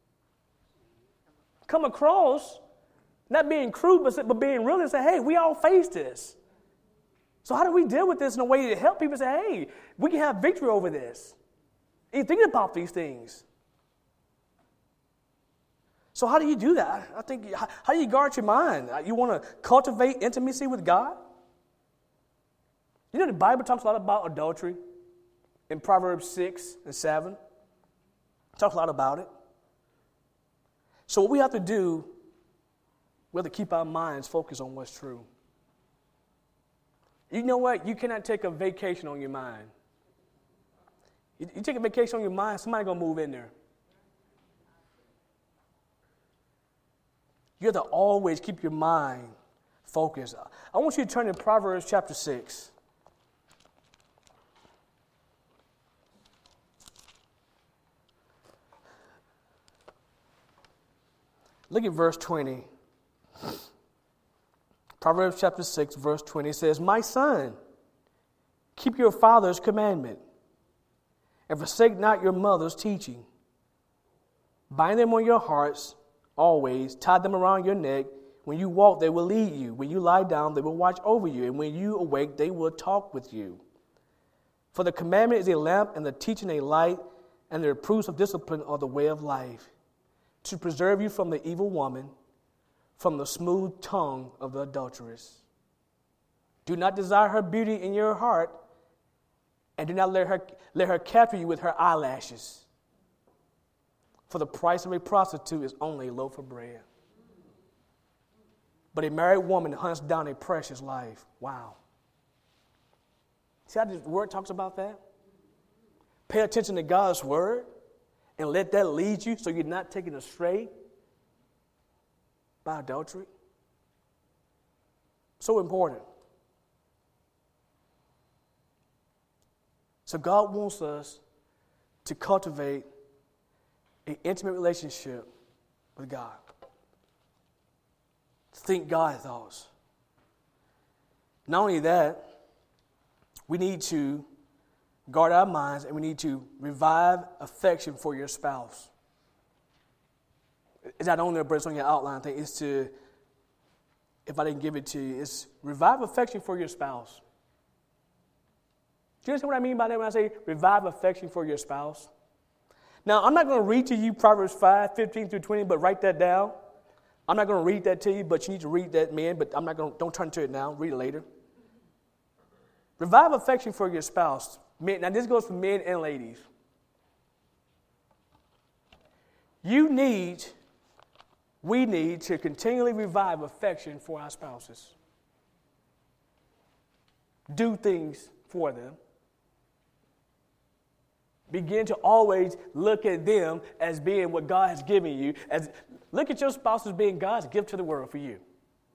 come across, not being crude, but being real and say, hey, we all face this. So how do we deal with this in a way to help people say, hey, we can have victory over this? And you think about these things. So how do you do that? I think, how do you guard your mind? You want to cultivate intimacy with God? You know the Bible talks a lot about adultery in Proverbs 6 and 7. It talks a lot about it. So what we have to do, we have to keep our minds focused on what's true. You know what? You cannot take a vacation on your mind. You take a vacation on your mind, somebody's going to move in there. You have to always keep your mind focused. I want you to turn to Proverbs chapter 6. Look at verse 20. Proverbs chapter 6, verse 20 says, my son, keep your father's commandment, and forsake not your mother's teaching. Bind them on your hearts always, tie them around your neck. When you walk, they will lead you. When you lie down, they will watch over you. And when you awake, they will talk with you. For the commandment is a lamp, and the teaching a light, and the reproofs of discipline are the way of life, to preserve you from the evil woman, from the smooth tongue of the adulteress. Do not desire her beauty in your heart, and do not let her capture you with her eyelashes. For the price of a prostitute is only a loaf of bread. But a married woman hunts down a precious life. Wow. See how the word talks about that? Pay attention to God's word and let that lead you so you're not taken astray by adultery. So important. So God wants us to cultivate an intimate relationship with God. Think God's thoughts. Not only that, we need to guard our minds and we need to revive affection for your spouse. It's not on there, but it's on your outline thing. It's to, if I didn't give it to you, it's revive affection for your spouse. Do you understand what I mean by that when I say revive affection for your spouse? Now, I'm not going to read to you Proverbs 5, 15 through 20, but write that down. I'm not going to read that to you, but you need to read that, man, but don't turn to it now. Read it later. Revive affection for your spouse. Men, now, this goes for men and ladies. We need to continually revive affection for our spouses. Do things for them. Begin to always look at them as being what God has given you. Look at your spouse as being God's gift to the world for you.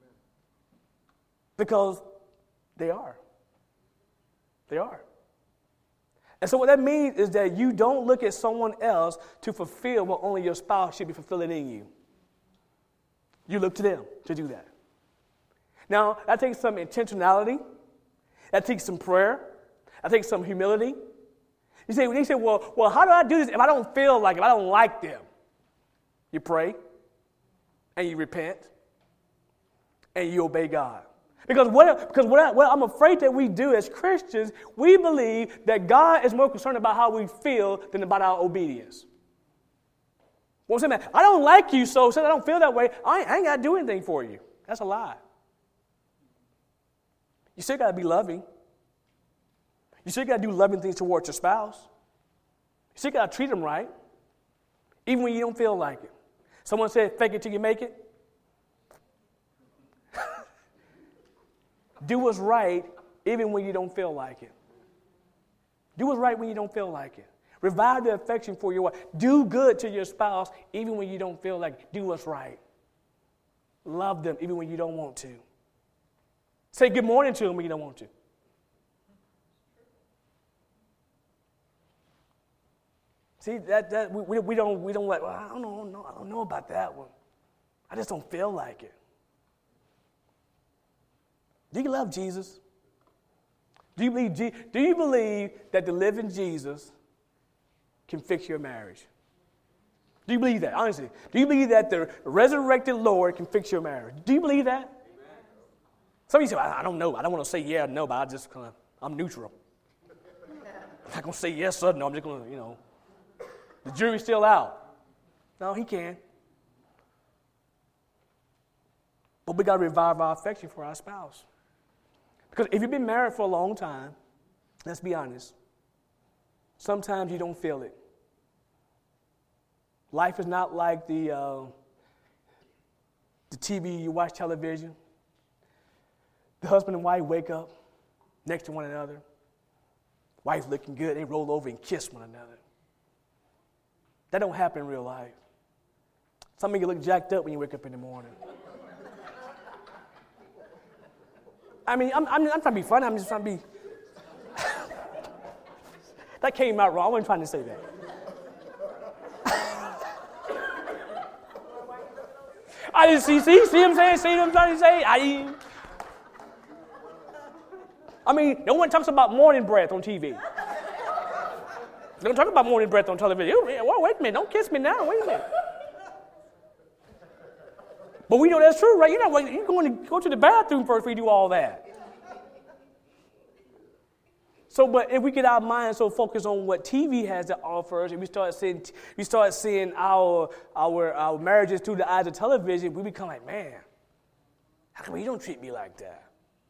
Because they are. They are. And so what that means is that you don't look at someone else to fulfill what only your spouse should be fulfilling in you. You look to them to do that. Now, that takes some intentionality. That takes some prayer. That takes some humility. You say, well, how do I do this if I don't feel like, if I don't like them? You pray, and you repent, and you obey God. Because what I'm afraid that we do as Christians, we believe that God is more concerned about how we feel than about our obedience. What I'm saying, I don't like you, so since I don't feel that way, I ain't got to do anything for you. That's a lie. You still got to be loving. You still got to do loving things towards your spouse. You still got to treat them right, even when you don't feel like it. Someone said, fake it till you make it. Do what's right even when you don't feel like it. Do what's right when you don't feel like it. Revive the affection for your wife. Do good to your spouse even when you don't feel like it. Do what's right. Love them even when you don't want to. Say good morning to them when you don't want to. See, we don't like, well, I don't know about that one. I just don't feel like it. Do you love Jesus? Do you believe that the living Jesus can fix your marriage? Do you believe that? Honestly, do you believe that the resurrected Lord can fix your marriage? Do you believe that? Amen. Some of you say, I don't know. I don't want to say yeah or no, but I'm neutral. I'm not going to say yes or no. I'm just going to, the jury's still out. No, he can. But we got to revive our affection for our spouse. Because if you've been married for a long time, let's be honest, sometimes you don't feel it. Life is not like the TV, you watch television. The husband and wife wake up next to one another. Wife looking good, they roll over and kiss one another. That don't happen in real life. Some of you look jacked up when you wake up in the morning. I mean, I'm trying to be funny. I'm just trying to be. That came out wrong. I wasn't trying to say that. I didn't see what I'm saying? See what I'm trying to say? I mean, no one talks about morning breath on TV. They don't talk about morning breath on television. Well, wait a minute. Don't kiss me now. Wait a minute. But we know that's true, right? You're going to go to the bathroom first before you do all that. So, but if we get our minds so focused on what TV has to offer us, and we start seeing our marriages through the eyes of television, we become like, man, how come you don't treat me like that?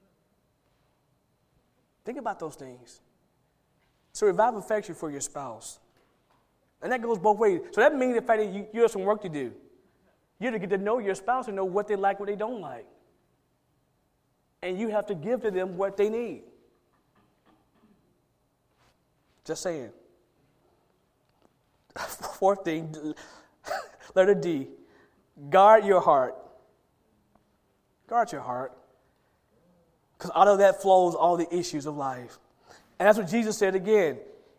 Think about those things. So revive affection for your spouse. And that goes both ways. So that means the fact that you have some work to do. You have to get to know your spouse and know what they like, what they don't like. And you have to give to them what they need. Just saying. Fourth thing, letter D, guard your heart. Guard your heart. Because out of that flows all the issues of life. And that's what Jesus said again.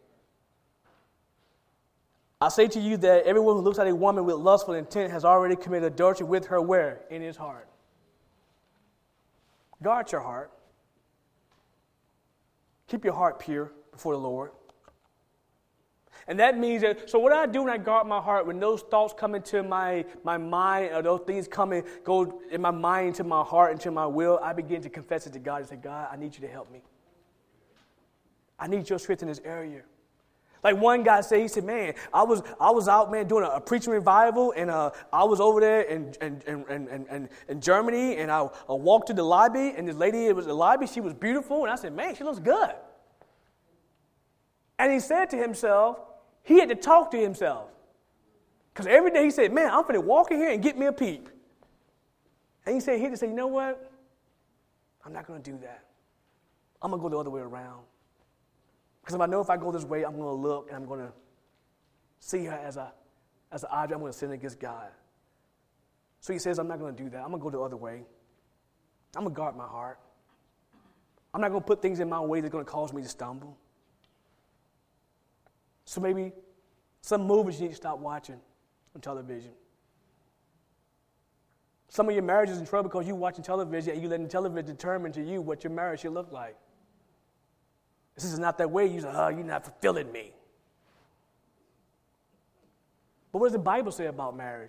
I say to you that everyone who looks at a woman with lustful intent has already committed adultery with her where? In his heart. Guard your heart. Keep your heart pure before the Lord. And that means that, so what I do when I guard my heart, when those thoughts come into my mind, or those things go in my mind, into my heart, into my will, I begin to confess it to God and say, God, I need you to help me. I need your strength in this area. Like one guy said, he said, man, I was out, man, doing a preaching revival, and I was over there in Germany, and I walked to the lobby, and this lady, it was the lobby, she was beautiful, and I said, man, she looks good. And he said to himself, he had to talk to himself. Because every day he said, man, I'm going to walk in here and get me a peep. And he had to say, you know what? I'm not going to do that. I'm going to go the other way around. Because I know if I go this way, I'm going to look and I'm going to see her as an object. I'm going to sin against God. So he says, I'm not going to do that. I'm going to go the other way. I'm going to guard my heart. I'm not going to put things in my way that's going to cause me to stumble. So maybe some movies you need to stop watching on television. Some of your marriage is in trouble because you're watching television and you're letting television determine to you what your marriage should look like. This is not that way. You say, oh, you're not fulfilling me. But what does the Bible say about marriage?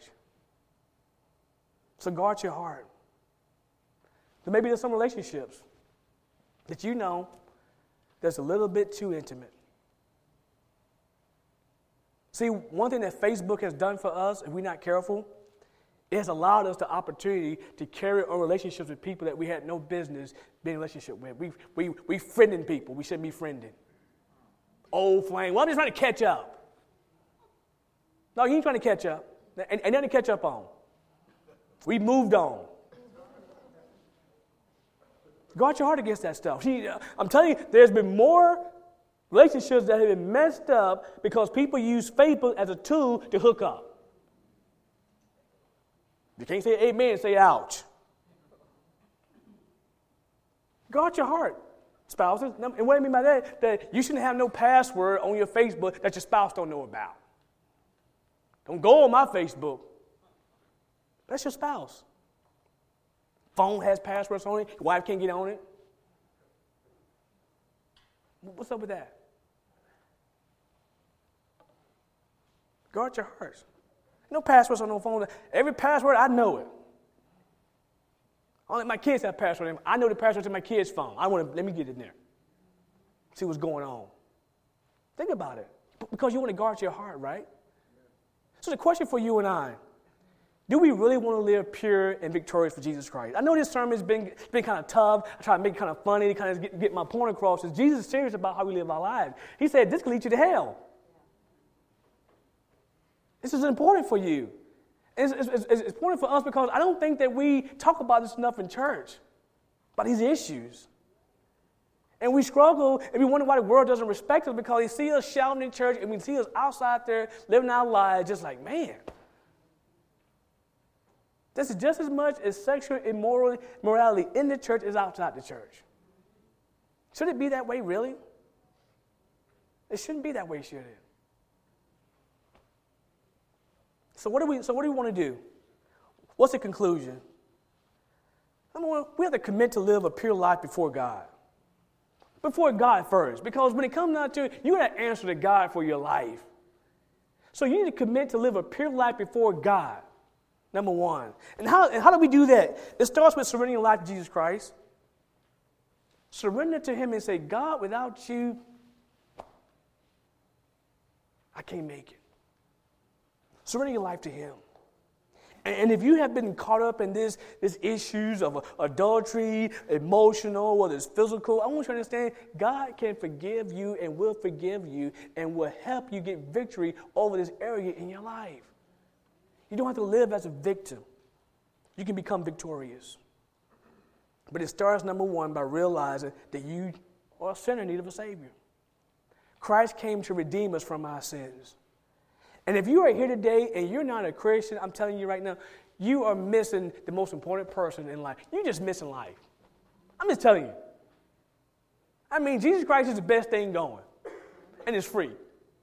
So guard your heart. So maybe there's some relationships that you know that's a little bit too intimate. See, one thing that Facebook has done for us, if we're not careful, it has allowed us the opportunity to carry on relationships with people that we had no business being in a relationship with. We friending people we shouldn't be friending. Old flame. Well, I'm just trying to catch up. No, you ain't trying to catch up. And nothing to catch up on. We moved on. Guard your heart against that stuff. See, I'm telling you, there's been more relationships that have been messed up because people use Facebook as a tool to hook up. You can't say amen, say ouch. Guard your heart, spouses. And what I mean by that, that you shouldn't have no password on your Facebook that your spouse don't know about. Don't go on my Facebook. That's your spouse. Phone has passwords on it. Your wife can't get on it. What's up with that? Guard your hearts. No passwords on no phone. Every password, I know it. I don't let my kids have passwords. I know the password to my kid's phone. Let me get in there. See what's going on. Think about it. Because you want to guard your heart, right? So the question for you and I, do we really want to live pure and victorious for Jesus Christ? I know this sermon has been kind of tough. I try to make it kind of funny to kind of get my point across. Is Jesus is serious about how we live our lives. He said this can lead you to hell. This is important for you. It's important for us because I don't think that we talk about this enough in church, about these issues. And we struggle and we wonder why the world doesn't respect us because they see us shouting in church and we see us outside there living our lives just like, man. This is just as much as sexual immorality in the church as outside the church. Should it be that way, really? It shouldn't be that way, should it? So what do we want to do? What's the conclusion? Number one, we have to commit to live a pure life before God. Before God first. Because when it comes down to it, you got to answer to God for your life. So you need to commit to live a pure life before God. Number one. And how do we do that? It starts with surrendering your life to Jesus Christ. Surrender to Him and say, God, without you, I can't make it. Surrender your life to Him. And if you have been caught up in these issues of adultery, emotional, whether it's physical, I want you to understand God can forgive you and will forgive you and will help you get victory over this area in your life. You don't have to live as a victim. You can become victorious. But it starts, number one, by realizing that you are a sinner in need of a Savior. Christ came to redeem us from our sins. And if you are here today and you're not a Christian, I'm telling you right now, you are missing the most important person in life. You're just missing life. I'm just telling you. I mean, Jesus Christ is the best thing going. And it's free.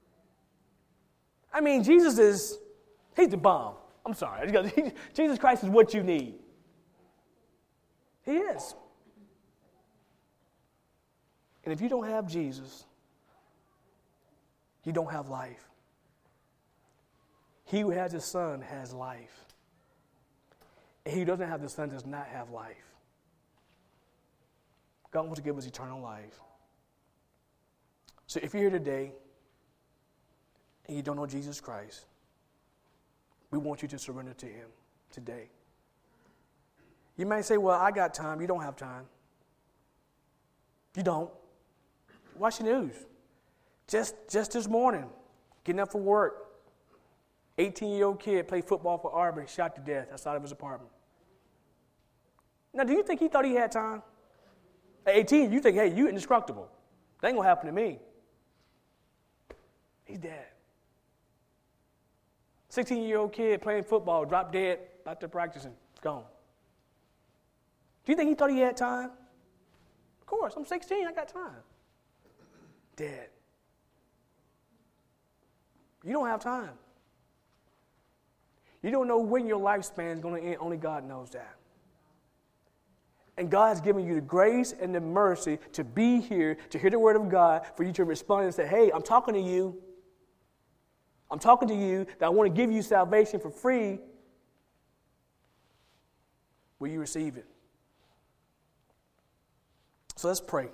I mean, he's the bomb. I'm sorry. Jesus Christ is what you need. He is. And if you don't have Jesus, you don't have life. He who has the Son has life. And he who doesn't have the Son does not have life. God wants to give us eternal life. So if you're here today and you don't know Jesus Christ, we want you to surrender to him today. You may say, well, I got time. You don't have time. You don't. Watch the news. Just this morning, getting up for work, 18-year-old kid played football for Auburn, shot to death outside of his apartment. Now, do you think he thought he had time? At 18, you think, hey, you indestructible. That ain't going to happen to me. He's dead. 16-year-old kid playing football, dropped dead after practicing. Gone. Do you think he thought he had time? Of course, I'm 16, I got time. Dead. You don't have time. You don't know when your lifespan is going to end. Only God knows that. And God has given you the grace and the mercy to be here, to hear the word of God, for you to respond and say, hey, I'm talking to you. I'm talking to you that I want to give you salvation for free. Will you receive it? So let's pray.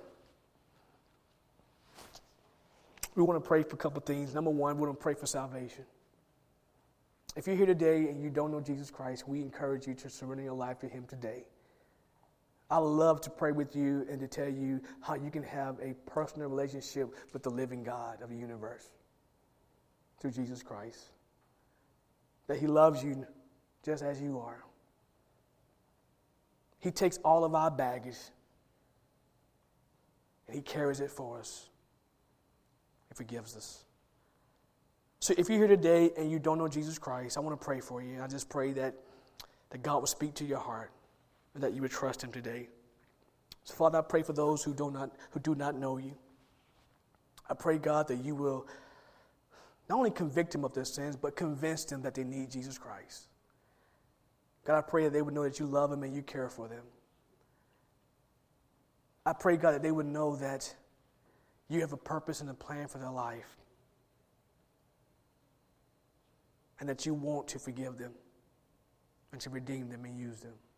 We want to pray for a couple things. Number one, we want to pray for salvation. If you're here today and you don't know Jesus Christ, we encourage you to surrender your life to him today. I would love to pray with you and to tell you how you can have a personal relationship with the living God of the universe through Jesus Christ. That he loves you just as you are. He takes all of our baggage and he carries it for us and forgives us. So if you're here today and you don't know Jesus Christ, I want to pray for you. I just pray that God will speak to your heart and that you would trust him today. So Father, I pray for those who do not know you. I pray, God, that you will not only convict them of their sins, but convince them that they need Jesus Christ. God, I pray that they would know that you love them and you care for them. I pray, God, that they would know that you have a purpose and a plan for their life, and that you want to forgive them and to redeem them and use them.